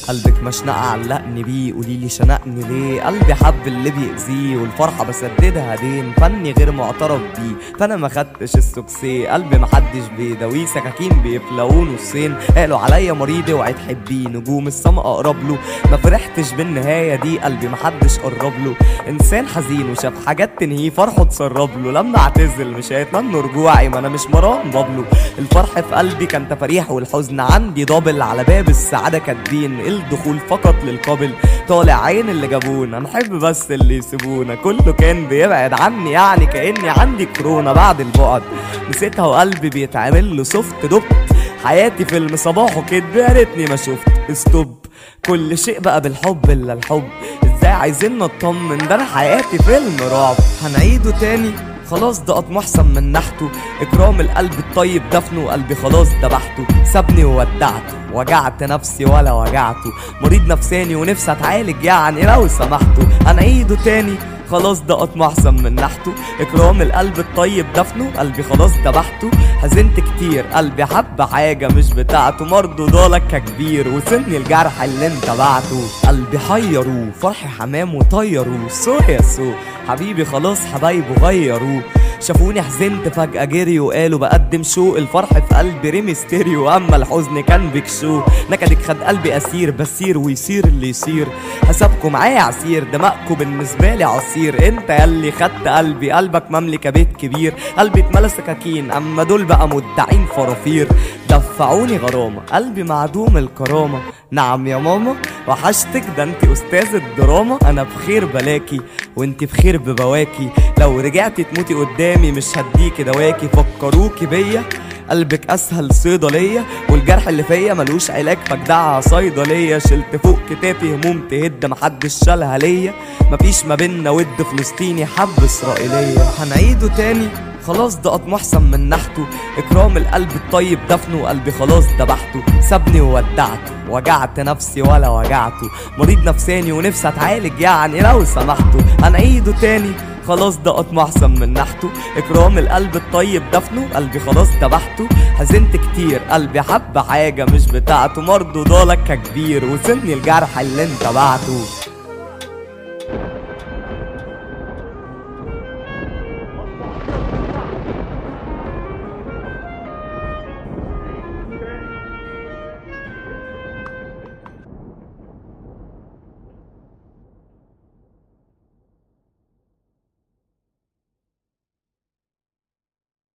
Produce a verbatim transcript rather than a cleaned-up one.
قلبك مشنقة علقني بيه، قوليلي شنقني ليه؟ قلبي حب اللي بيأذيه والفرحة بسددها دين، فني غير معترف بيه فانا ما خدتش السكسيه. قلبي محدش بيداويه، سكاكين بيفلقوه نصين. قالوا عليا مريض اوعي تحبيه، نجوم السما اقرب له. ما فرحتش بالنهاية دي، قلبي محدش قرب له. انسان حزين وشاف حاجات تنهيه، فرحه تسرب له. لما اعتزل مش هيتمنوا رجوعي، ما انا مش مرام بابلو. الفرح في قلبي كان تفاريح والحزن عندي ضابل. على باب السعادة كاتبين الدخول فقط للقابل. طالع عين اللي جابونا، نحب بس اللي يسيبونا. كله كان بيبعد عني يعني كأني عندي كورونا. بعد البعد نسيتها وقلبي بيتعمل له سوفت. دبت حياتي فيلم صباحه كدب، يا ريتني ما شفت استوب. كل شيء بقى بالحب الا الحب، ازاي عايزين نطمن؟ ده انا حياتي فيلم رعب. هنعيده تاني خلاص، ده اطمح احسن من نحته. اكرام القلب الطيب دفنه، قلبي خلاص ذبحته. سابني وودعته، وجعت نفسي ولا وجعته. مريض نفساني ونفسي اتعالج يعني لو سمحتوا. هنعيده تاني خلاص، ده اطمح احسن من نحته. اكرام القلب الطيب دفنه، قلبي خلاص ذبحته. حزنت كتير قلبي حب حاجه مش بتاعته. مردودالك ككبير وسني الجرح اللي انت بعته. قلبي حيروه فرحي حمام وطيروه. سو يا سو حبيبي خلاص حبايبه غيروه. شافوني حزنت فجأة جري وقالوا بقدم شو. الفرح في قلبي ريمي ستيريو، اما الحزن كان بيكشو. نكدك خد قلبي اسير، بسير ويصير اللي يصير. حسابكم معايا عسير، دماغكم بالنسبة لي عصير. انت ياللي خدت قلبي، قلبك مملكة بيت كبير. قلبي اتملى سكاكين، اما دول بقى مدعين فرافير. دفعوني غرامة قلبي معدوم الكرامة. نعم يا ماما وحشتك، ده انت استاذ الدراما. انا بخير بلاكي وانت بخير ببواكي. لو رجعتي تموتي قدامي مش هديكي دواكي. فكروكي بيا قلبك اسهل صيدليه، والجرح اللي فيا ملوش علاج فجدعها صيدليه. شلت فوق كتافي هموم تهد محدش شالها ليا. مفيش ما بينا ود فلسطيني حب اسرائيليه. هنعيده تاني خلاص، ده اطمح احسن من نحته. اكرام القلب الطيب دفنه، قلبي خلاص ذبحته. سابني وودعته، وجعت نفسي ولا وجعته. مريض نفساني ونفسي اتعالج يعني لو سمحتوا. هنعيده تاني خلاص، ده اطمح احسن من نحته. اكرام القلب الطيب دفنه، قلبي خلاص ذبحته. حزنت كتير قلبي حب حاجه مش بتاعته. مردودالك ككبير وسني الجرح اللي انت بعته.